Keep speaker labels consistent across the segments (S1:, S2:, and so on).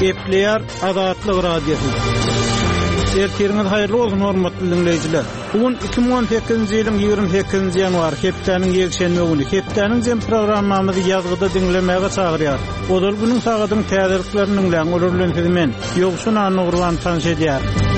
S1: Gepleýär Azatlyk Radiosu. Ertiriniz hayırlı olsun hormatly dinleyijiler. Bugün 2018-nji ýylyň 28-nji ýanwary hepdeniň ýekşenme güni. Hepdeniň jem programmamyzy ýazgyda dinlemäge çagyrýar. Odal günüň sagadyň täzeliklerini öňürlenýän men ýogşun Anurwan tanş edýär.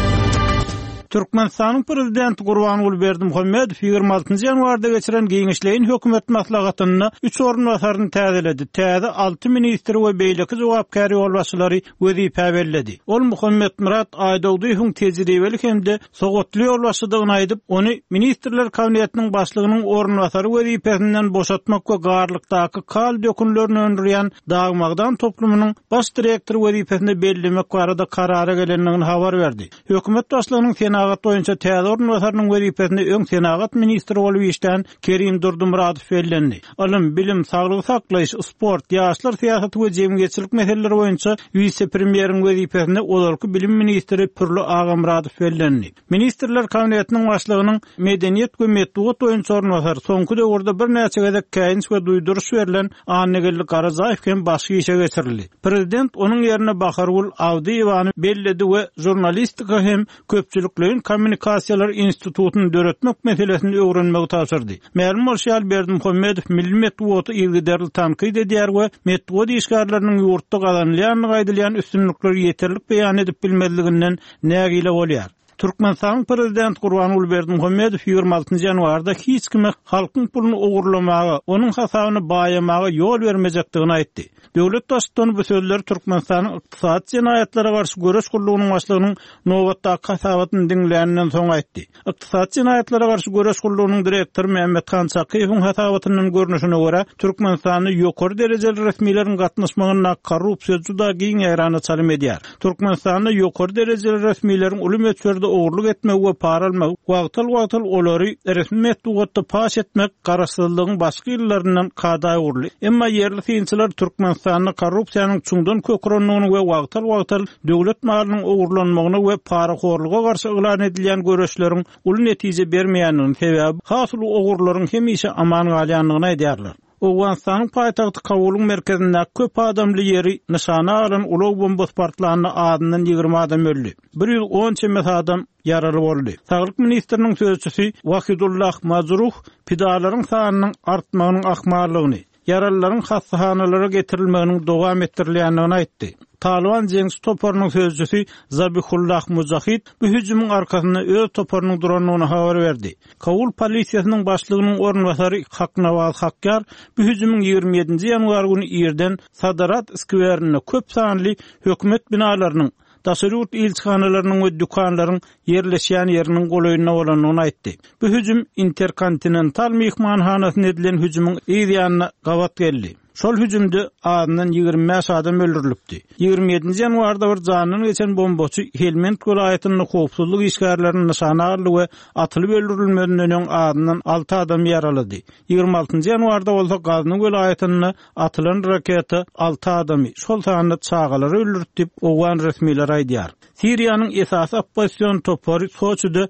S1: Türkmenistanyň prezidenti Gurbanuly Berdimuhammedow 26-njy ýanwarda geçiren giňişleýin hökümet maslahatyny 3 ornwasaryny täzeledi. Täze 6 ministr we beýleki jogapkary bolbaşlary wezipe berledi. Ol Muhammed Murat Aýdowdyň tejribeli hemde sowgatly bolbaşlygyny aýdyp, ony ministrler kabinetiniň başlygynyň ornwasary wezipesinden boşatmak we garlykdaky kal dökünlerini öndürýän dagmagdan toplumynyň baş direktor wezipesinde bellemek barada karara gelenligini habar berdi. Hökümet başlygynyň senagat boýunça täze ornwasarynyň wezipesinde öň senagat ministri bolup işlän Kerim Durdumuratov bellendi. Alym, bilim, saglyk saklaýyş, sport, ýaşlar syýasaty we jemgyýetçilik meseleleri boýunça vice-premieriň wezipesinde olarky bilim ministri Pürlü Agamratov bellendi. Ministrler kabinetiniň başlygynyň medeniýet we metbuat boýunça ornwasary soňky döwürde bir näçe gezek käýinç we duýduruş berilen Annegellik Arazaýew hem başga işe geçirildi. Prezident onuň ýerine Baharul Awdiýewany belledi we jurnalistika hem köpçüliklerin kommunikasiýalar institutyny döretmek meselesini öwrenmegi tapşyrdy. Ma'lum bolýar Berdimuhammedow milli metbuaty ilgiderli tanqid edýär we metbuat işgärleriniň ýurtda galanlýanyny gaýdylýan üstünlikleri ýeterlik beýan edip bilmezliginden nägile bolýar. Türkmenistanyň prezidenti Gurbanuly Berdimuhammedow 26-njy ýanwarda hiç kime halkyň puluny ogurlamagy, onuň hasabyny baýamagy ýol bermejekdigini aýtdy. Döwlet başlygyny bu sözleri Türkmenistanyň ykdysat jenaýatlary garşy göreş gurulugynyň başlygynyň nowatdaky hasabatyny dinlänenden soň aýtdy. Ykdysat jenaýatlary garşy göreş gurulugynyň direktory Mehmet Kan Sakyýewiň hasabatynyň görnüşine görä, Türkmenistanyň ýokary derejeli resmiýlerin gatnaşmagyna korrupsiýa juda giň ýarany çalym edýär. Türkmenistanyň ýokary derejeli resmiýlerin uly meçberde oğurluk etmek we para almak, wagtal olary resmi metbuatda paş etmek garaşsyzlygyň başga ýyllaryndan kadaý urly. Emma yerli fiýinçiler Türkmenistanyň korrupsiýanyň çuňdan kökrenligini we wagtal döwlet malynyň ogurlanmagyny we paraxorlyga garşy elan edilýän göreşleriň uly netije bermeýändigini sebäbi hasyl ogurlaryň hemişe aman galýanlygyny aýdýarlar. Owganstanyň paýtagty Kabul'un merkezinde köp adamly ýeri nişana alan ulug bomba partlaryny adyndan 20 adam öldü. 110 çemet adam ýaraly boldy. Saglyk ministriniň sözçüsi Wahidullah Mazruh pidalaryň sanynyň artmagynyň ahmarlygyny, yaralylaryň hassahanalara getirilmeginiň dowam etdirilýändigini aýtdy. Taliban Cengiz Toparynyň sözçüsi Zabihullah Mujahid bu hüjümüň arkasynda öz toparynyň duranyny habar berdi. Kabul polisiýasynyň başlygynyň ornwasary Haknawaz Hakkar bu hüjümüň 27-nji ýanwar güni ýerden Sadarat skwerine köp sanly hökümet binalarynyň, daşarut ilçhanalarynyň we dükanlaryň yerleşýän ýeriniň golaýyna bolanyny aýtdy. Bu hüjüm Interkontinental mehmanhanasyna edilen hüjümüň ýerine gawat geldi. Şol hüjümde adyndan 25 adam öldürilipdi. 27-nji ýanwarda bir janyny geçen bombaçy Helmand welaýatynyň howpsuzlyk işgärlerini nişana aldy we atylyp öldürilmeden öňe adyndan 6 adam ýaralady. 26-njy ýanwarda bolsa Gaznyň welaýatyna atylan raketa 6 adamy şol sanda çağalary öldürdi diýip owgan resmiýler aýdýar. Siriýanyň esasy oppozisiýon topary Soçyda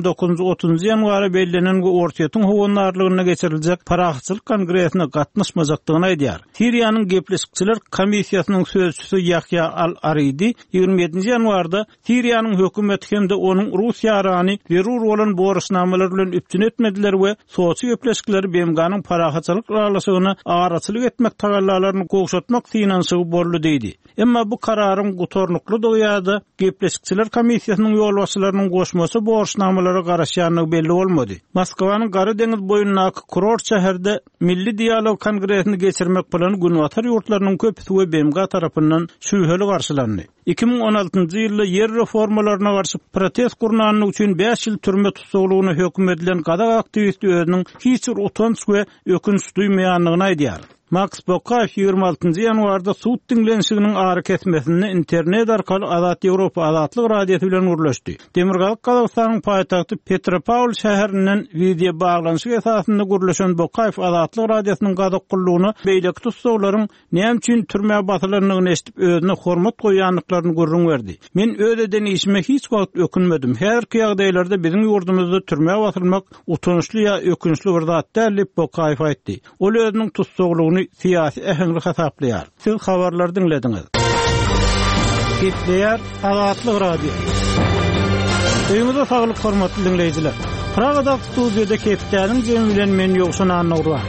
S1: 29-30 ýanwara bellenen ortaýatyň howunarlygyna geçiriljek paraxçylyk kongresine gatnaşmajakdygyny aýdýar. Siriýanyň gepleşikçiler komissiýasynyň sözçüsi Yahya Al-Aridi 27-nji ýanwarda Siriýanyň hökümeti hemde onuň Russiýa arany zerur bolan borçnamalar bilen üpçün etmediler we soçy gepleşikleri BMG-nyň paraxçylyk aralaşygyna araçylyk etmek tagallalaryny gowşatmak finansygy boldy diýdi. Emma bu kararyň gutornukly doýady. Gepleşikçiler komissiýasynyň ýolbaşçylarynyň goşmasy borçnamalara garaşýanlygy belli bolmady. Moskwanyň Gary deňiz boýundaky kurort şäherde milli dialog kongresini geçirmek bilen günwatar ýurtlarynyň köpüsi we BMG tarapyndan şüýheli garşylandy. 2016-njy ýylda yer reformalaryna garşy protest gurnanyny üçin 5 ýyl türme tutsaglygyny hökm edilen gadak aktivisti özüniň hiç bir utanç we ökünç duýmaýanlygyny aýdýar. Max Bokayew 26-njy ýanwarda suwt dinlenşiginiň ary kesmesini internet arkaly Azat Ýewropa Azatlyk Radiosu bilen urlaşdy. Demirgalyk Kazakstanyň paýtagty Petropavl şäherinden video baglanyşy esasynda gurulýan Bokayew Azatlyk Radiosynyň gadak gullugyny beýleki tutsaglaryň näme üçin türme batylaryny eşitip özüne hormat goýanlyklaryny görüň berdi. Men öz denişime hiç wagt ökünmedim. Her ýagdaýlarda biziň ýurdumyzda türme batylmak utançly ýa ökünçli bir zat däl diýip Bokayew aýtdy. Ol özüniň tutsaglygyny siyasi ähemlik hasaplaýar. Siz habarlar dinlediňiz. Gepleýär Azatlyk radio. Öýüňizde saglyk hormatly dinleýijiler. Pragada studiýada Kepdäniň jemi bilen men ýoksun anawra.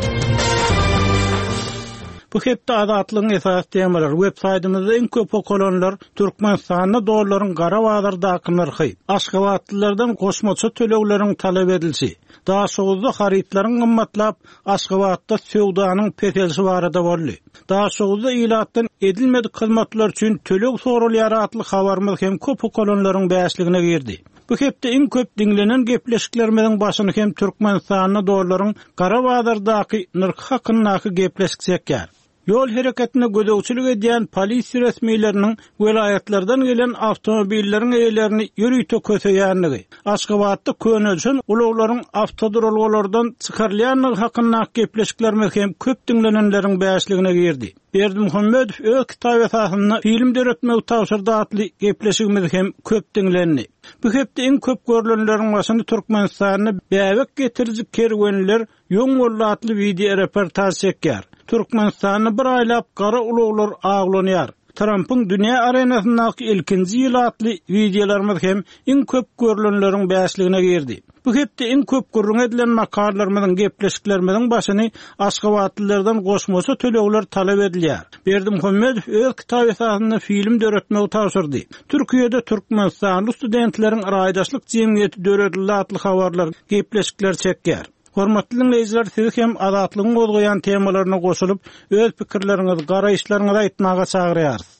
S1: Bu hepde Azatlygyň esas temalar websaytymyzda iň köp okulanlar Türkmenistanyň dollaryň gara wagtyrdaky narhy, Aşgabatlylardan goşmaça töleglerin talap edilsi, daha soňuzda haritlaryň gymmatlap Aşgabatda söwdanyň petelsi barada boldy. Daha soňuzda ilatdan edilmedik hyzmatlar üçin töleg sorulýar atly habarymyz hem köp okulanlaryň bäşligine girdi. Bu hepde iň köp dinlenen gepleşiklerimiň başyny hem Türkmenistanyň dollaryň gara wagtyrdaky narhy hakyny gepleşiksek. Yol hareketine gödöwçilik edýän polisiýa resmiýetleriniň welaýatlardan gelen awtomobilleriň eýlerini ýürüýte köseýänligi, Aşgabatda könelşen ulaglaryň awtodrolgalardan çykarylýanlygy hakyna gepleşiklerimiz hem köp dinlenenleriň bäşligine girdi. Berdimuhammedow öz kitap esasyny film döretmek tawsyrda atly gepleşigimiz hem köp dinlendi. Bu hepde iň köp görülenleriň başyny Türkmenistanyny bäwek getirjik kerwenler ýoň atly video reportaj çekýär. Türkmenistanyny bir aýlap gara ulaglar aglanýar. Trumpyň dünýä arenasyndaky ilkinji ýyl atly videolarymyz hem iň köp görülenleriň bäşligine girdi. Bu hepde iň köp gurrun edilen makalalaryň gepleşiklerimiň başyny Aşgabatlylardan goşmaça tölegler talap edilýär. Berdimuhammedow öz kitap esasyny film döretmek tawsyrdy. Türkiýede Türkmenistanly studentleriň raýdaşlyk jemgyýeti döredildi atly habarlar, gepleşikler çekýär. Hormatly dinleýijiler, siz hem azatlygyň gozgoýan temalaryna goşulyp, öz pikirleriňizi, garaýşlaryňyzy aýtmaga çagyrýarys.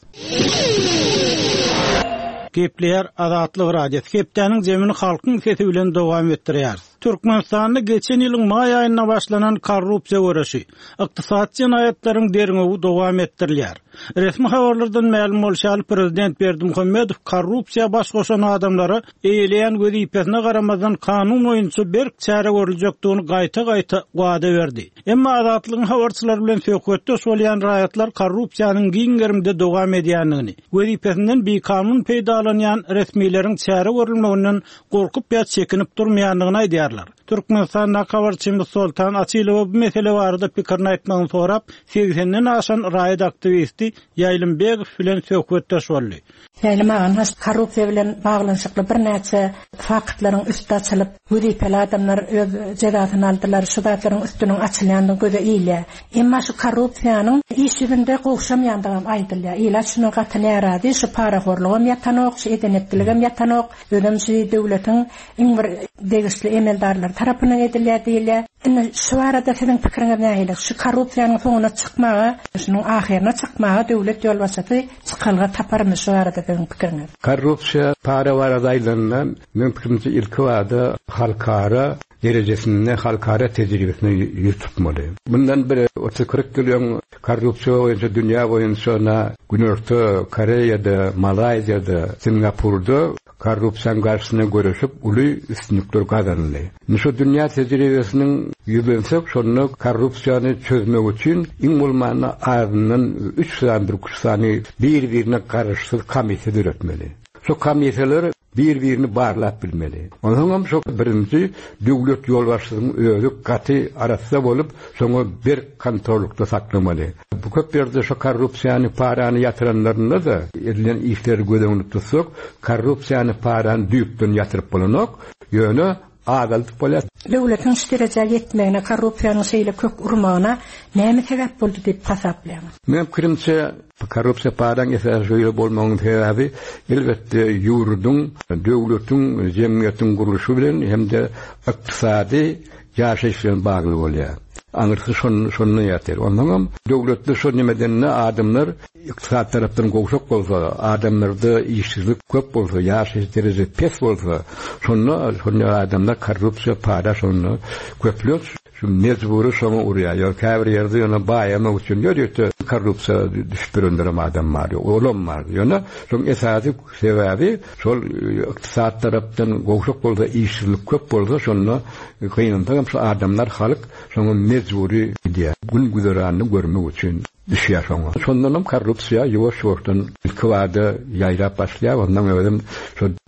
S1: Gepleýär Azatlyk radio. Kepdäniň jemini halkyň sesi bilen dowam etdirýär. Türkmenistanyň geçen ýylyň may aýyna başlanan korrupsiýa görüşi, ykdysady jinayetlaryň derňegi dowam etdirilýär. Resmi habarlardan ma'lum bolýar, prezident Berdimuhammedow korrupsiýa baş goşan adamlara eýleýän wezipesine garamazdan kanun boýunça berk çäre görüljekdigini gaýta-gaýta wada berdi. Emma azatlygyň habarçylar bilen söhbetde bolýan raýatlar korrupsiýanyň giňgerimde dowam edýändigini, wezipesinden bir kanun peýdalanýan resmiýleriň çäre görülmeginden gorkup ýa çekinip durmaýandygyny aýdýarlar. Türkmenistan habarçymyz Sultan Açylow bu mesele barada pikirini aýtmagyny sorap, 80-den aşan raýat aktivisti Ýaýlymbegow bilen söhbetde boldy.
S2: Ýaýlymagyn korrupsiýa bilen baglanşykly bir näçe faktlaryň üstü açylyp, wezipeli adamlar öz jedatyny aldylar, şu zatlaryň üstüniň açylýandygy göze iýle. Emma şu korrupsiýanyň işinde gowşamaýandygy aýdylýar. Ýa şunu gatnaýarady, şu paraxorlugam ýatanok, şu edenetdiligem ýatanok, ödemşi döwletiň iň bir degişli emeldarlar tarapynyň edilýär diýilýär. Şu arada sizin pikiriňiz nähili? Şu korrupsiýanyň soňuna çykmagy, şunyň ahirine çykmagy döwlet ýol başlasy çykalga taparmy şu arada sizin pikiriňiz?
S3: Korrupsiýa para waradaylaryndan men pikirimçe ilki wada halkara derejesinde halkara tejribesini ýurtupmaly. Bundan biri 40 ýyl korrupsiýa boýunça dünýä boýunça Günörtü Koreýada, Malaýzyada, Singapurda korrupsiýanyň garşysyna görüşip uly üstünlikler gazandy. Şu dünýä tejribesiniň ýüzensek şonu korrupsiýany çözmek üçin iň bolmany aýdynyň 3 sandyr kursany bir-birine garaşsyz komisiýa döretmeli. Şu komisiýalar bir-birini barlap bilmeli. Ondan şu birinci döwlet ýol başçysynyň özü gaty arasynda bolup, şoňa bir kontrolukda saklamaly. Bu köp ýerde şu korrupsiýany parany ýatyranlaryna da edilen işleri gözeňde tutsak, korrupsiýany parany düýpden ýatyryp bolanok, ýöne adalet bolýar.
S2: Döwletiň şeýle ýetmegine, korrupsiýanyň şeýle köp urmagyna näme sebäp boldy diýip hasaplanýar.
S3: Men pikirimçe korrupsiýa paraň esasy bolmagynyň sebebi elbetde ýurdun, döwletiň, jemgyýetiň gurulşy bilen hemde ykdysady ýaşaýyş bilen bagly bolýar. Aňyrty şonu ýatyr. Ondan döwletde şu nimedenle adamlar ykdysat tarapdan gowşak bolsa, adamlarda işsizlik köp bolsa, ýaşaýyş derejesi pes bolsa, şonu adamlar korrupsiýa para şonu köplüyor. Şu mecburi şonu urýar. Ýa käbir ýerde ýa baýama üçin ýörýärdi. Korrupsiýa düşürendirem adam bar, olam bar. Ýa şoň esasy sebebi şol ykdysat tarapdan gowşak bolsa, işsizlik köp bolsa, şonu kynandan şu adamlar halyk şonu mecburi diýär. Gün güzerany görmek üçin düşýär şoňa. Şondan korrupsiýa ýoş-ýoşdan ilki wada ýaýrap başlaýar. Ondan öwrüm şu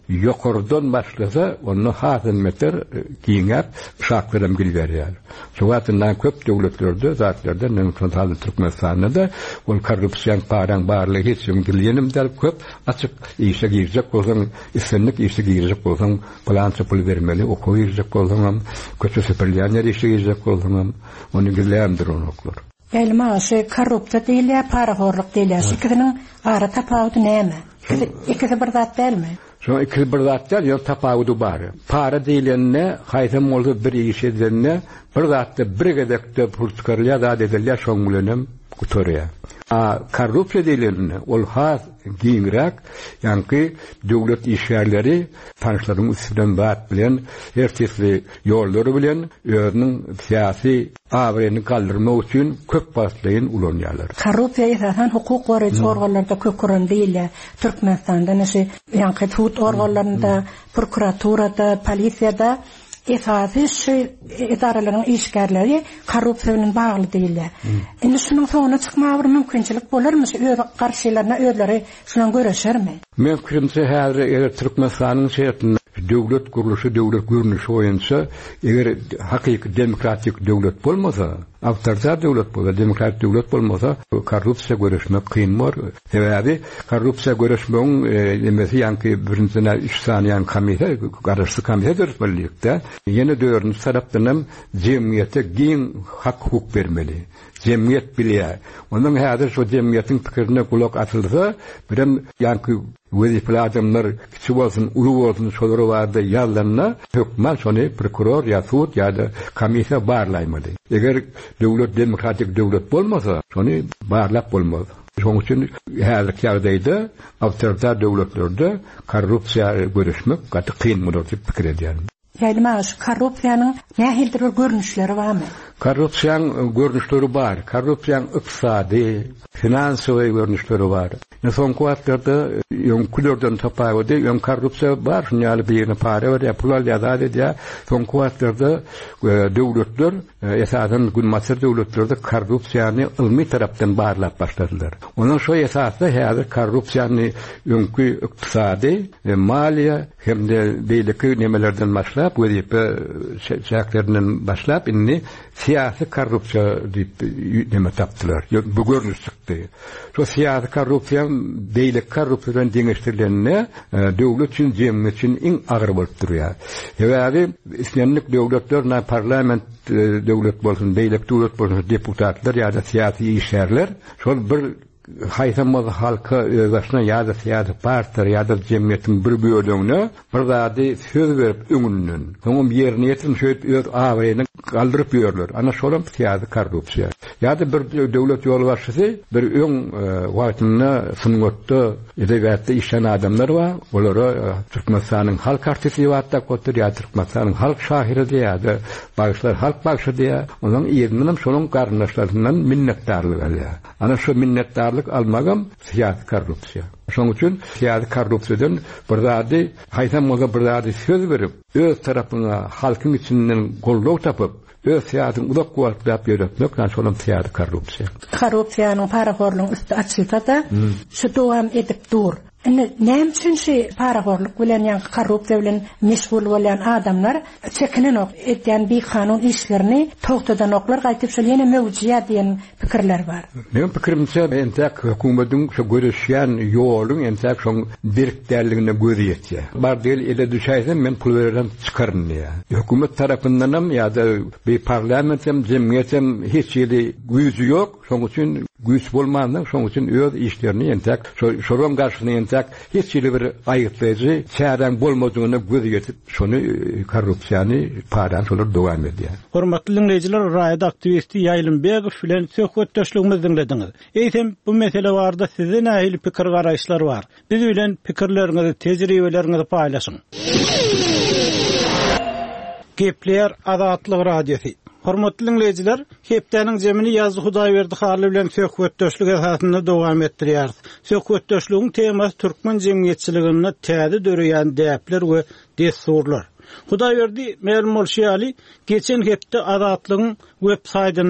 S3: yokurdan başlasa onu hazmetler giýňär şaklarım bilberýär. Şuwatyndan köp döwletlerde zatlardan Nämsal Türkmenistanda ol korrupsiýa paraň barlygy hiç bilýenim der köp açyk işe girjek bolsaň islenlik işe girjek bolsaň plança pul bermeli okuw girjek bolsaň köçe seperlerler işe girjek bolsaň onu gilýändir onoklar.
S2: Elmaşy korrupsiýa diýilýär, parahorlyk diýilýär. Ikisiniň ara tapawuty näme? İkisi bir zat dälmi?
S3: Şu ikisi bir zatlar ýa tapawudy bar. Para diýilende haýsam bolsa bir iş edilende bir zatda bir gedekde pul çykarylýar da edilýär şoň bilenem gutorýar. Korrupsiýa diýilende ol has giňrak, ýa-ni döwlet işgärleri tanışlaryň üstünden bat bilen herkesli ýollary bilen özüniň syýasy awryny galdyrmak üçin köp baslyň ulanýarlar.
S2: Korrupsiýa esasen hukuk goraýjy organlarda köp görülen diýilýär. Türkmenistanda näşe ýa-ni tut organlarynda, prokuraturada, polisiýada esasy şu idaralaryň işgärleri korrupsiýa bilen bagly diýilýär. Indi şunyň soňuna çykmagy mümkinçilik bolarmy? Öz garşylaryna özleri şulan göreşermi?
S3: Men fikrimçe häzir eger Türkmenistanyň şeýetinde döwlet guruluşy, döwlet görnüşi boýunça eger hakyky demokratik döwlet bolmasa, awtoritar döwlet bolsa, demokratik döwlet bolmasa, korrupsiýa göreşmek kyn bor. Sebäbi korrupsiýa göreşmegiň nemesi ýa-ni birincine 3 saniýan komite, garaşly komite dörtmelikde ýene döwrüň sarapdynam jemgyýete giň hak hukuk bermeli. Jemgyýet bilýär. Onuň häzir şu jemgyýetiň pikirine kulak atylsa, birem ýa-ni wezipli adamlar kiçik bolsun, uly bolsun, şolary barda ýazlanna, hökümet şonu prokuror ýa sud ýa-da komisiýa barlaýmady. Eger döwlet demokratik döwlet bolmasa, şonu barlap bolmaz. Şoň üçin häzirki ýagdaýda awtoritar döwletlerde korrupsiýa görüşmek gaty kyn bolar diýip pikir edýär.
S2: Ýalymaş korrupsiýanyň nähildir görnüşleri barmy?
S3: Korrupsiýanyň görnüşleri bar. Korrupsiýanyň ykdysady, finansiýa görnüşleri bar. Soňky wagtlarda ýöňkülerden tapawdy, ýön korrupsiýa bar, şuňaly birine para ber, pul alýar diýär. Soňky wagtlarda döwletler, esasen günmaçyr döwletlerde korrupsiýany ilmi tarapdan barlap başladylar. Onuň şo esasda häzir korrupsiýany ýöňkü ykdysady, maliýa hemde beýleki nemelerden başlap, wezipe şäherlerinden başlap inni siyasi korrupsiýa diýip neme tapdylar. Bu görnüş çykdy. Şo siyasi korrupsiýa beýlek korrupsiýadan deňeşdirilende döwlet üçin, jemgyýet üçin iň agyr bolup durýar. Sebäbi islenlik döwletler, parlament döwlet bolsun, beýlek döwlet bolsun, deputatlar ýa-da syýasy işgärler şol bir haýsam halka özbaşyna ýa-da syýasy partiýa ýa-da jemgyýetiň bir bölügine bir zady söz berip öňünden soňam ýerine ýetirip şöýüp öz awryny galdyryp ýörler. Ana şolam syýasy korrupsiýa. Ýa-da bir döwlet ýolbaşçysy bir öň wagtyny sungatda edebiyatda işleyen adamlar var. Olara Türkmenistanyň halk artisti wagtda gotur ýa Türkmenistanyň halk şahyry diýär, bagşlar halk bagşy diýär. Onuň ýeriniň şonuň garnaşlaryndan minnetdarlyk alýar. Ana şu minnetdarlyk almagam syýasy korrupsiýa. Şoň üçin syýasy korrupsiýadan bir zady haýsam bolsa bir zady söz berip öz tarapyna halkyň içinden gollok tapyp öz syýasyny uzak gowatlaپ ýöretmek şolam syýasy korrupsiýa.
S2: Korrupsiýanyň parahorlygyň üstü açylsa şu dowam edip dur. Näme üçin şu parahorlyk bilen ýa korrupsiýa bilen meşgul bolan adamlar çekinenok etýän bir kanun işlerini togtadanoklar gaýtyp şol ýene mewjudýat diýen pikirler bar.
S3: Meň pikirimçe entek hökümetin şu görüşýän ýoluň entek şoň birikdärligine gözi ýetýär. Bar diýil ele düşäýsem men pul berýän çykaryn diýär. Hökümet tarapyndanam ýa-da bir parlamentem, jemgyýetem hiç ýeri güýji ýok. Şoň üçin güýç bolmandan şoň üçin öz işlerini entek şoram garşyny entek hiç ýeri bir aýyplayjy çären bolmadygyna gözi ýetip şonu korrupsiýany paran şolar dowam edýär.
S1: Hormatly dinleýijiler, raýat aktivisti Ýaýlym Begow bilen söhbetdeşligimizi dinlediňiz. Eýsem bu mesele barada size nähili pikir garaýşlar bar. Biz bilen pikirleriňizi, tejribeleriňizi paýlaşyň. Gepler Azatlyk radiosi. Hormatly dinleýijiler, hepdeniň jemini ýazgy Hudaýberdi Haly bilen söhbetdeşlik esasynda dowam etdirýär. Söhbetdeşligiň temasy türkmen jemgyýetçiligini täze döreýän däpler we dessurlar. Hudaýberdi Mermol Şiýaly geçen hepde Azatlygyň web saýtyna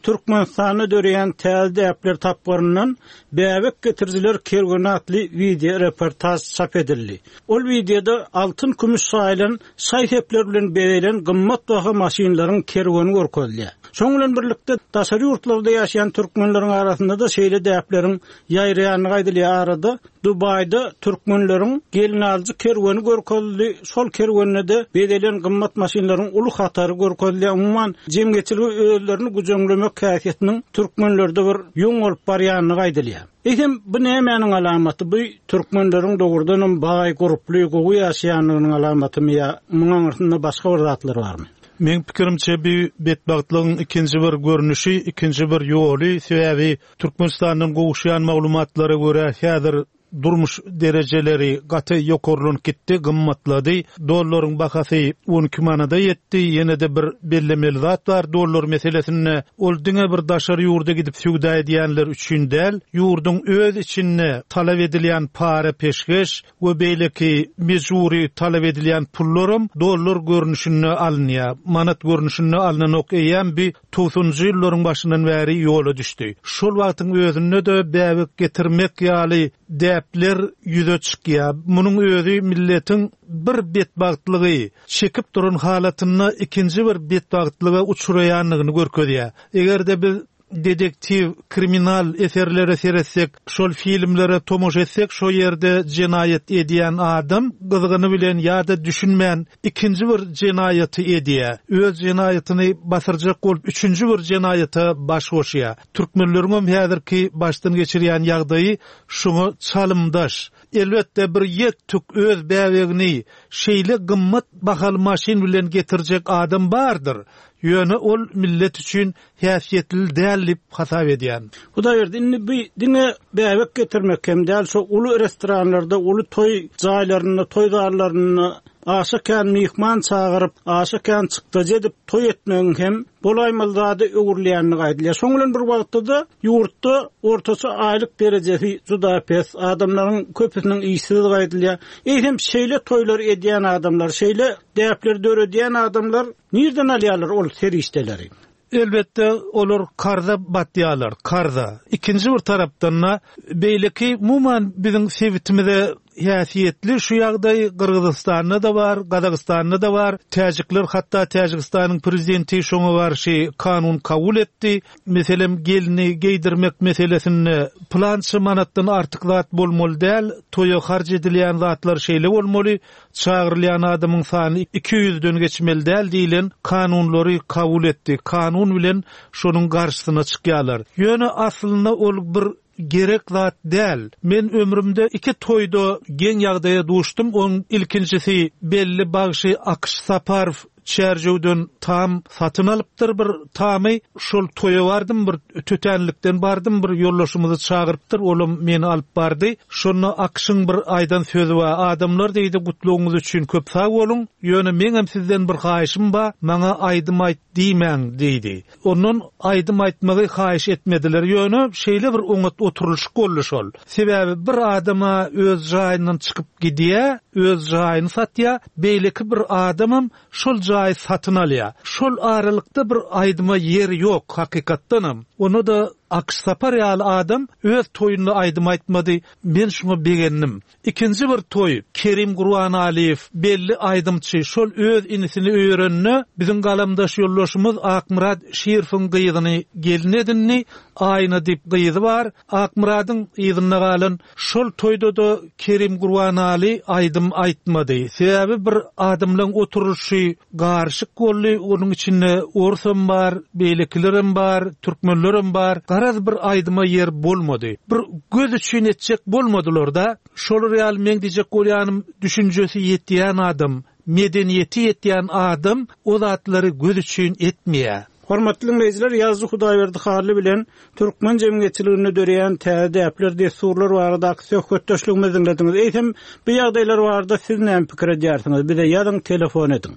S1: Türkmenistan'ı döreyen täze däpler tapgaryndan bäbek getirjiler kerwen atly video reportaj çap edildi. Ol videoda altın kümüş saýlan saýhepler bilen beýlen gymmat baha maşinlaryň kerweni görkezilýär. Şoň bilen birlikde daşary ýurtlarda ýaşaýan türkmenleriň arasynda da şeýle däplerin ýaýraýanyny gaýdylýar. Arada Dubayda türkmenleriň gelin aljy kerweni görkezildi. Şol kerwenine de beýlen gymmat maşinlaryň uly hatary görkezilýär. Umman jemgyçiligi öýlerini güjenglemek käýfiýetiniň türkmenlerde bir ýoň bolup barýanyny gaýdylýar. Ehem bu nämäniň alamaty? Bu türkmenleriň dogurdan baý gruply gowy ýaşaýanynyň alamatymy ýa muňa arasynda başga bir zatlar barmy?
S4: Men pikirimçe bir betbagtlygyň ikinji bir görnüşi, ikinji bir ýoly sebäbi Türkmenistanyň gowuşýan maglumatlary görä häzir durmuş dereceleri gaty ýokurlynyp gitdi, gymmatlady. Dollaryň bahasy 12 manada ýetdi. Ýene de bir bellemeli zat bar. Dollar meselesine ol diňe bir daşary ýurda gidip sügda edýänler üçin däl, ýurdun öz içinde talap edilýän para peşkeş we beýleki mejburi talap edilýän pullarym dollar görnüşinde alınýar. Manat görnüşinde alınok eýen bir 90-njy ýyllaryň başyndan bäri ýola düşdi. Şol wagtyň özünde de bäbek getirmek ýaly däpler ýüze çykýar. Munyň özü milletiň bir betbagtlygy çekip duran halatyny ikinji bir betbagtlyga uçuraýanlygyny görkezýär. Egerde biz detektiv, kriminal eserlere seyretsek, şol filmlere tomoş etsek, şo ýerde jenaýet edýän adam gyzygyny bilen ýa-da düşünmän ikinji bir jenaýaty edýär. Öz jenaýatyny basyrjak bolup üçünji bir jenaýata baş goşýar. Türkmenleriň häzirki başdan geçirýän ýagdaýy şuňa çalymdaş. Elbetde bir ýektük öz bäwegini şeýle gymmat bahaly maşin bilen getirjek adam bardyr. Ýöne ol millet üçin häsiýetli däl diýip hasap edýän.
S1: Huda berdi, bu diňe bäwek getirmek hem däl şo uly restoranlarda, uly toy jaýlaryna, toy darlaryna aşakan mihman çağırıp, aşakan çykdyjy edip toy etmegiň hem bolaýmalda öwürleýänini gaýdylýar. Şoň bilen bir wagtda da ýurtda ortaça aýlyk derejesi juda pes, adamlaryň köpüsiniň iýsizligi gaýdylýar. Eýsem şeýle toýlar edýän adamlar, şeýle däpler döredýän adamlar nerden alýarlar ol serişdeleri?
S4: Elbette olur karda batýarlar, karda. İkinji bir tarapdan beýleki muman biziň sewitimizde häsiýetli şu ýagdaý Kırgyzstanda da bar, Gazagystanda da bar. Täjikler hatda Täjikistanyň prezidenti şoňa garşy kanun kabul etdi. Meselem gelini geýdirmek meselesini plançy manatdan artyk zat bolmaly däl, toýa harj edilýän zatlar şeýle bolmaly. Çağırylýan adamyň sany 200'den geçmeli däl diýilen kanunlary kabul etdi. Kanun bilen şonuň garşysyna çykýarlar. Ýöne aslyna ol bir gerek zat däl. Men ömrümde 2 toýda gen ýagdaýa duşdum. Onuň ilkinjisi belli bagşy Akış Saparov çerjewden tam satyn alypdyr bir tamy. Şol toýa bardym, bir tötenlikden bardym, bir ýollaşymyzy çağırıpdyr, olum meni alyp bardy. Şonu Akşyň bir aýdan sözü bar. Adamlar diýdi, gutlugyňyz üçin köp sag bolun. Ýöne meňem sizden bir haýyşym bar, maňa aýdym aýt diýmäň diýdi. Onun aýdym aýtmagy haýyş etmediler. Ýöne şeýle bir oňat oturulşyk boldy şol. Sebäbi bir adama öz jaýyndan çykyp gidýär, öz jaýyny satýar, beýleki bir adamym şol jaý satyn alýar. Şol aralykda bir aýdyma ýer ýok hakykatdanam. Onu da Akış Saparov adam öz toýuny aýdym aýtmady. Men şuňa begendim. İkinji bir toý Kerim Gurbanaliýew belli aýdymçy şol öz inisini öýrenni. Biziň galamdaş ýollaşymyz Akmurad Şerifin gyýyny gelin edinni. Aýna diýip gyýy bar. Akmuradyň ýygyna galan şol toýda da Kerim Gurbanali aýdym aýtmady. Sebäbi bir adamlaryň oturuşy garşyk boldy. Onuň içinde orsam bar, beýlekilerim bar, türkmenlerim bar. Garaz bir aýdyma ýer bolmady. Bir göz üçin etjek bolmadylar da. Şol real men diýjek bolýanym düşünjesi ýetýän adam, medeniýeti ýetýän adam o zatlary göz üçin etmeýär.
S1: Hormatly dinleyijiler, ýazgy Hudaýberdi Harly bilen türkmen jemgyýetçiligini döreýän täze däpler desurlar barada söhbetdeşligimizi dinlediňiz. Eýsem, bu ýagdaýlar barada siz näme pikir edýärsiňiz? Bize ýazyň, telefon ediň.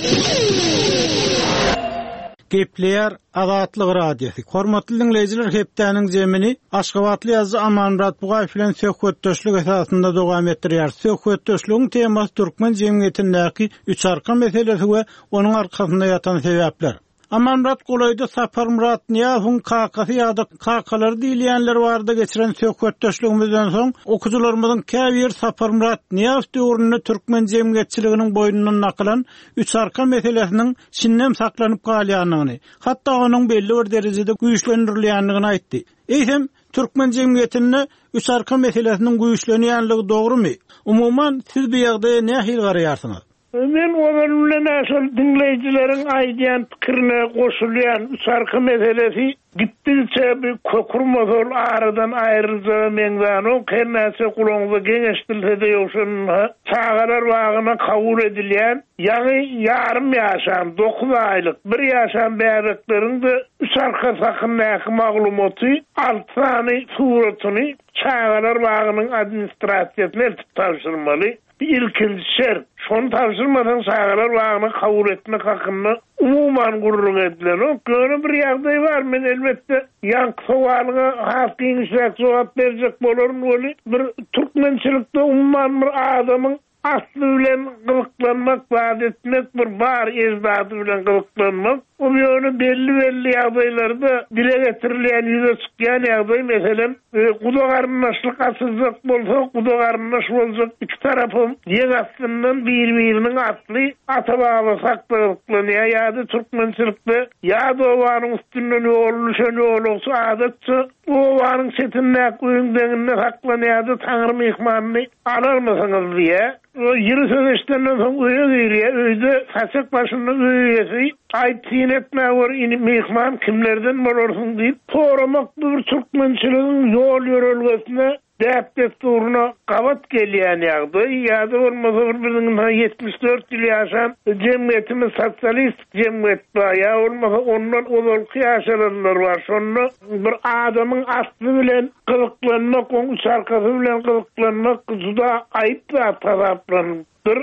S1: Gepleýär Azatlyk radiosu. Hormatly dinleyijiler, hepdäniň jemini Aşgabatly ýazgy Amanrat Bugaýew bilen söhbetdeşlik esasynda dowam etdirýär. Söhbetdeşligiň temasy türkmen jemgyýetindäki üç arka meselesi we onuň arkasynda ýatan sebäpler. Amanrat golayda Sapar Murat Niyaz'ın kakası ýa-da kakalar diýilýänler barda geçiren söhbetdeşligimizden soň okujularymyzyň käbir Sapar Murat Niyaz döwründe türkmen jemgyýetçiliginiň boýnundan nakylan üç arka meselesiniň şinnem saklanyp galýanyny, hatda onuň belli bir derejede güýçlendirilýändigini aýtdy. Eýsem türkmen jemgyýetinde üç arka meselesiniň güýçlenýänligi dogrymy? Umuman siz bu ýagdaýa nähil garaýarsyňyz?
S5: Men onuň näşe dinleýijilerin aýdýan pikirine goşulýan üç arka meselesi gitdiňçe bir kokurmazol aradan aýrylýar meňden o kenäse gulaňyza geňeşdirilse-de ýokşun çağalar wagyna kabul edilýän ýa-ni ýarym ýaşan 9 aýlyk 1 ýaşan bärekleriň de üç arka sakynnaky maglumaty 6 sany suratyny çağalar wagynyň administrasiýasyna eltip tapşyrmaly. İlkinci şer, şonu tapşırmadan çağalar wagyny kabul etmek hakkında umuman gururluk edilen o. Böyle bir ýagdaý var, men elbette ýanky sowalyga hakykyň jogap berjek bolarum öli. Bir türkmençilikde umuman bir adamyň asly bilen gylyklanmak, vaat etmek bir bar ezdady bilen gylyklanmak. O ýöne belli ýagdaýlarda dile getirilýän ýüze çykýan ýagdaý meselem gudagarnaşlyk asyzlyk bolsa, gudagarnaş boljak iki tarapym ýer astyndan bir-biriniň atly ata-baba saklanýar ýa-da türkmençilikde ýa-da owanyň üstünden ýoluşan ýolusy adatça owanyň çetinlik öňdeňinde saklanýar-da taňry mehmanyny alarmasaňyz diýe. O ýyry söýüşden soň öýde saçak başynda öýesi aýtyn etme var ini mehman kimlerden bolarsyň diýip soramak bir türkmençiligiň ýol ýörelgesine däpdet duruna gabat gelýän ýagdaý ýa-da bolmasa bir 74 ýyl ýaşan jemgyýetimiz sosialist jemgyýet ýa bolmasa ondan ozalky ýaşaranlar bar. Şonu bir adamyň asly bilen gylyklanmak, oň üç arkasy bilen gylyklanmak juda aýyp taraplanýar.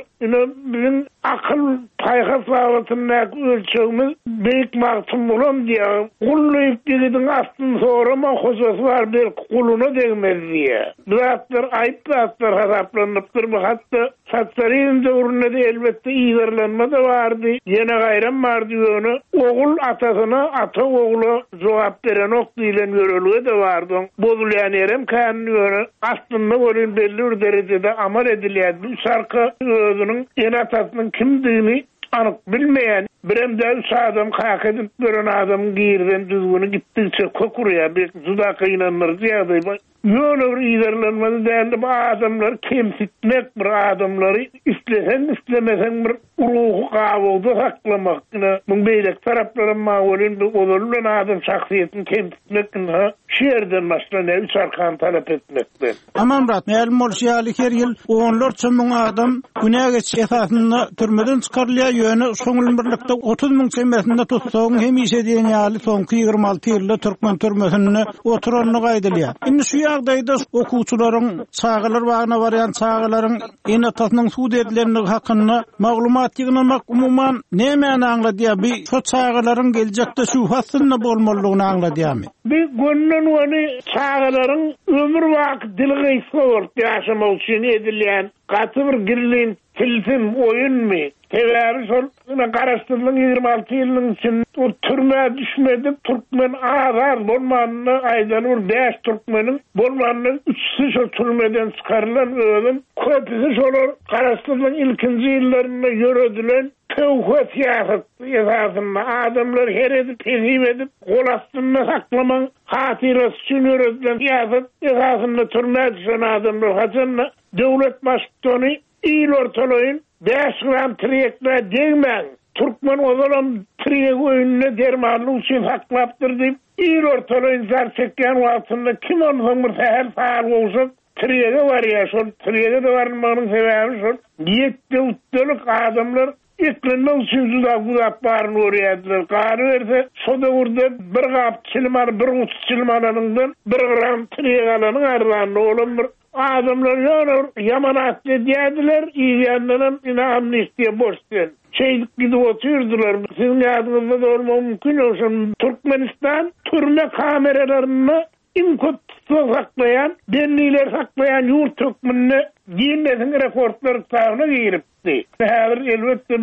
S5: Bizim akıl payga sağlatınnak ölçöğümüz büyük maksum bulan diye kullayıp digidin aslını sorama hocası var bir kuluna değmez diye. Bıraktır, ayıp bıraktır hasaplanıptır. Hatta saçlarının doğruna da elbette iyilerlenme de vardı. Yine gayram vardı onu. Oğul atasına, ata oğula cevap veren ok diyen yörülüğü de vardı. Bozulayan yerem kanını aslında onun belli bir derecede amal ediliyordü. Şarkı özünün en atasının kimdiğini anık bilmeyen biremde üç adam kak edip gören adam giyirden düzgünü gittikçe kokuruya bir zudaka inanır diye yönür ilerlenmesi değerli bu adamları kemsitmek bir adamları istesen istemesen bir ruhu kavulda saklamak bunun beylek tarafların mağulun bir olurluğun adam şahsiyetini kemsitmek şiirden başına ne üç arkan talep etmekten.
S1: Aman Murat, meğerim olşiyalık her yıl oğunlar çömün adam güneye geç esasında türmeden çıkarlıya yönü sonulun birlikte 30.000 çembesinde tuttuğun hem işe diyen yağlı sonki 26 yılda Türkmen türmesinde oturanını kaydılıyor. Şimdi şu yağdayda okuçuların çağılar bağına varayan çağıların en atasının suud edilenlik hakkında maglumat yığınamak umuman ne meyana anla diye bir şu çağıların gelecekte şu faslında bolmalığını anla diye mi?
S5: Bir gönlün onu çağıların ömür vakit dilgeysi olur yaşamak için edilen katı bir girliğin tilsim oyun mu? Tevari sol, karıştırılın 26 yılın için o türmeye düşmedi. Türkmen ağlar bolmanını aydanır 5 Türkmenin bolmanının 3'sü şu türmeden çıkarılan ölüm. Köpüsü şolur karıştırılın ilkinci yıllarında yürüdülen tevhid siyasetı esasında adamlar her edip tezip edip kol astında saklaman hatırası için yürüdülen siyaset esasında türmeye düşen adamlar haçanla devlet başkanı İl ortalayın, 5 gram triyekle değmen, Türkmen ozalam triyek oyununa dermanlı için haklaptır deyip, İl ortalayın zar çekken altında kim onun bir sehel faal olacak, triyeke var ya, şol triyeke de varmanın sebebi şol, niyette uttalık adamlar, İklenmek için juda gudap barını orayadiler. Karı verse, soda urda bir kap çilman, bir uç çilmananından, bir gram triyek alanın arılanı olan bir adamlar yanır, yamanat dediler, iyi yanlarının yine amnistiye borçlayan. Gidip oturdular. Sizin adınızda da olma mümkün olsun. Türkmenistan türme kameralarını inkutsa saklayan, denliler saklayan yurt Türkmenine giyinmesin rekortları sağına giyiripti. Her elbette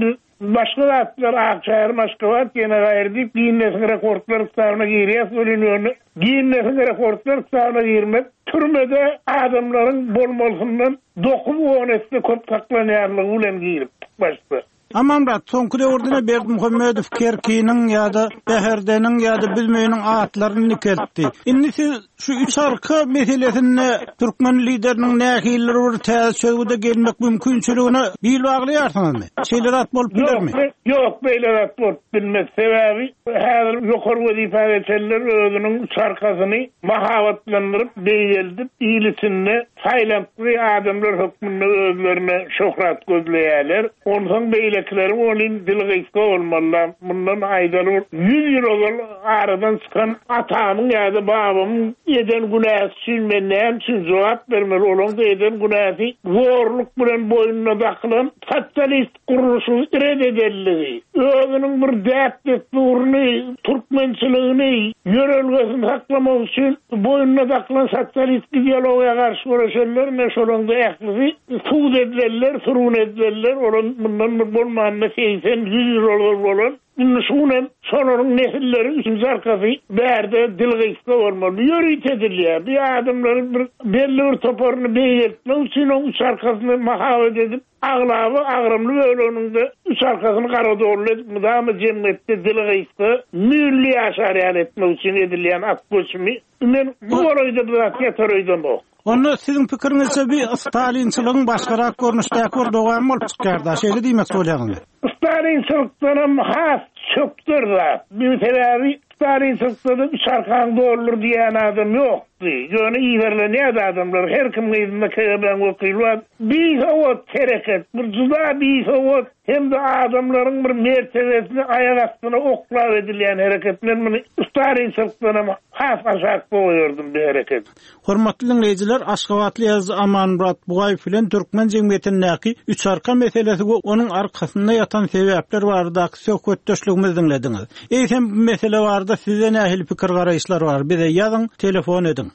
S5: başga zatlar Akşehir Moskovat gene gayrı Guinness rekortlar kitabına giriyor söyleniyor. Guinness rekortlar kitabına girmek türmede adamların bolmalısından 9-10 köp saklanýarlygy bilen girip başda.
S1: Amamrat soňky orduna Berdimuhammedow Kerkiň ýa-da Beherdeniň ýa-da bilmeýän atlaryny nikeltdi. Indi siz şu üç arka meselesine Türkmen lideriniň nähilleri bir täze söwgüde gelmek mümkinçiligine bil baglaýarsyňyzmy? Şeýler at bolup bilermi?
S5: Yok, beýle at bolup bilmez. Sebebi häzir ýokary wezipeler özüniň üç arkasyny mahabatlandyryp beýeldip ýylysyny saýlanpy adamlar hökmünde özlerine şöhret gözleýärler. Ondan beýle onun dilgisi olmalı. Bundan aydalar 100 yıl aradan çıkan atamın ya da babamın eden günahı sülmenden için cevap vermeli. Onun da eden günahı zorluk bilen boynuna takılan kapitalist kuruluşu reddedildiği. Özünün bir dertlik uğrunu, Türkmençiliğini, yörelgesini saklamak için boynuna takılan kapitalist ideologiya karşı uğraşanlar meşhurunda eklizi suud edilerler, surun edilerler. Bundan bir olmayanla 80-100 yıl olan şunem sonarın nesilleri üçüncü arkası berde dilgisi olmalı. Yürüyt ediliyor. Bir adamların belli bir toparını beğenmek için onun üç arkasını mahavet edip ağramlı böyle onun da üç arkasını karadoğlu edip müdahımı cemiyette dilgisi milli aşaryan etmek için ediliyen akkoşumi. Ben bu orayda biraz yatırıydım o.
S1: Onu sizin pikirinizce bir Stalinçiliğin başkarak görünüşdäki bir dogam bolup çykýardy. Şeýle diýmek bolýarmy?
S5: Stalinçilikden has çöktür da. Bir sebebi Stalinçilikden üç arkan doğrulur diýen adam ýokdy. Ýöne iýerlenýär adamlar her kim gydynda käben okuylar. Bir howat tereket, bir juda bir howat hem de adamlaryň bir mertebesini aýak astyna oklap edilýän hereketler meni Stalinçilikden has aşak boýardym bir hereket.
S1: Hormatly dinleýijiler, Aşgabatly ýazgy Amanmurat Bugaýew bilen Türkmen jemgyýetindäki üç arka meselesi we onuň arkasynda ýatan sebäpler baradaky söhbetdeşligimizi dinlediňiz. Eýsem bu mesele barada size nähili pikir garaýşlar bar? Bize ýazyň, telefon edin.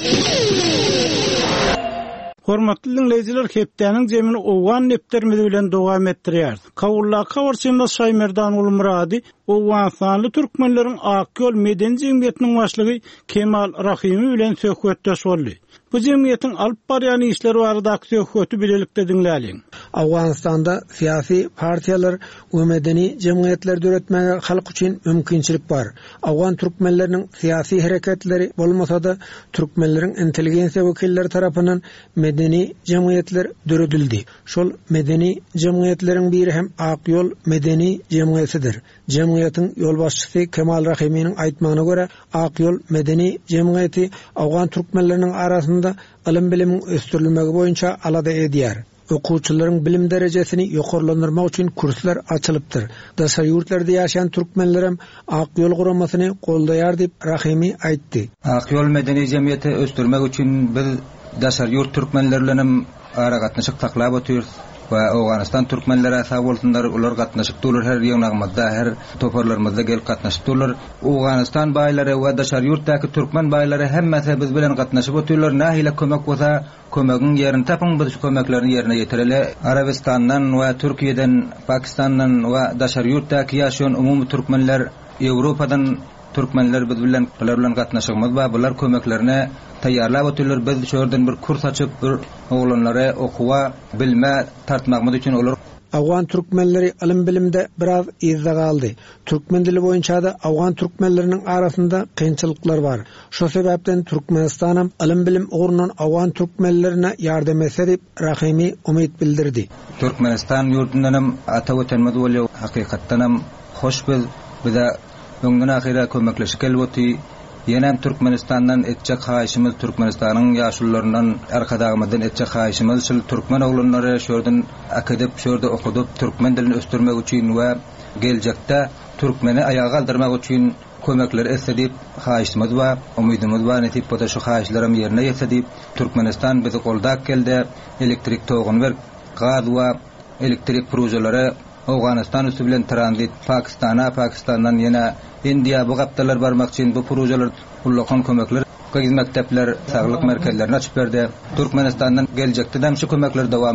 S1: Hormatly dinleýijiler, hepdeniň jemini owan nepterimiz bilen dowam etdirýär. Kawulla kawarsynda Saýmerdan Ulmurady owan sanly türkmenleriň Akyol Meden jemgyýetiniň başlygy Kemal Rahimi bilen söhbetdeş boldy. Bu jemgyýetiň alyp barýan işleri baradaky söhbeti bilelikde dinläliň.
S6: Awganistanda siyasi partiýalar we medeni jemgyýetler döretmäge halk üçin mümkinçilik bar. Awgan türkmenleriniň siyasi hareketleri bolmasa-da türkmenleriň inteligensiýa wekilleri tarapyndan medeni jemgyýetler döredildi. Şol medeni jemgyýetleriň biri hem Akyol Medeni jemgyýetidir. Jemgyýetiň ýolbaşçysy Kemal Rahimiň aýtmagyna görä, Akyol Medeni jemgyýeti awgan türkmenleriniň arasynda ilim bilimiň östürilmegi boýunça alada edýär. Okuwçylaryň bilim derejesini ýokarlandyrmak üçin kurslar açylypdyr. Daşary ýurtlarda ýaşaýan türkmenler hem Akyol guramasyny goldaýar diýip Rahimi aýtdy.
S7: Akyol Medeni jemgyýeti östürmek üçin biz daşary ýurt türkmenlerlerim ara gatnaşyk taklap otýar. Ve Awganistan türkmenleri asab bolsunlar, ular gatnaşyk durur her ýeňagymyzda, her toparlarymyzda gelip gatnaşyk durur. Awganistan baýlary we daşary ýurtdaky türkmen baýlary hemmesi biz bilen gatnaşyp otýarlar. Nähile kömek bolsa, kömegiň ýerini tapyň, biz kömeklerini ýerine ýetireli. Arabistandan we Türkiýeden, Pakistandan we daşary ýurtdaky ýaşaýan umumy türkmenler, Ýewropadan türkmenler biz bilen gatnaşygymyz bar. Bular kömeklerini taýýarlap otyrlar. Biz şoňdan bir kurs açyp bir oglanlara okuwa bilme tartmagymyz üçin olar.
S6: Awgan türkmenleri ilim bilimde biraz izde galdy. Türkmen dili boýunça da awgan türkmenleriniň arasynda kynçylyklar bar. Şo sebäpden Türkmenistanam ilim bilim ugrundan awgan türkmenlerine ýardam etse diýip Rahimi umyt bildirdi.
S7: Türkmenistan ýurtundanam ata wetenimiz bolýar. Hakykatdanam hoş bize öňden ahira kömekleşik kelboti. Ýene Türkmenistandan etjek haýyşymyz Türkmenistanyň ýaşullaryndan arkadagymyzdan etjek haýyşymyz şol türkmen oglanlary şordan akadep şorda okudup türkmen dilini östürmek üçin we geljekde türkmeni ayağa kaldırmak üçin kömekler etse diýip haýyşymyz we umydymyz we netip bu da şu haýyşlarym ýerine ýetse diýip Türkmenistan bizi goldak kelde elektrik togun berip gaz we elektrik projelere Awganistan üstü bilen transit Pakistandan ýene India bu gapdalar barmak üçin bu projeler ullakan kömekler, giz mektepler, saglyk merkezlerini açyp berdi. Türkmenistandan geljekde hem şu kömekler dowam etsin.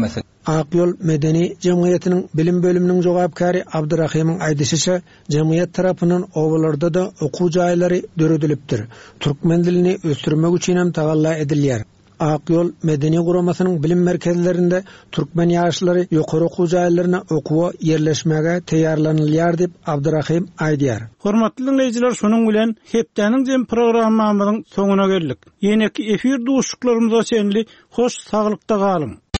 S6: Akyol Medeni Cemiyetiniň bilim bölüminiň jogapkary Abdurrahimyň aýdysynça, cemiyet tarapyndan owalarda da okuw jaýlary döredilipdir. Türkmen dilini ösdürmek üçin hem tagalla edilýär. Akyol Medeni Guramasynyň bilim merkezlerinde türkmen ýaşlary ýokary okuw jaýlaryna okuwa yerleşmäge teýýarlanylýar dip Abdurrahim aýdýar.
S1: Hormatly dinleýijiler, şonuň bilen hepdeniň jem programmamyzyň soňuna geldik. Ýene-ki efir duşuklarymyza senli hoş saglykda galyň.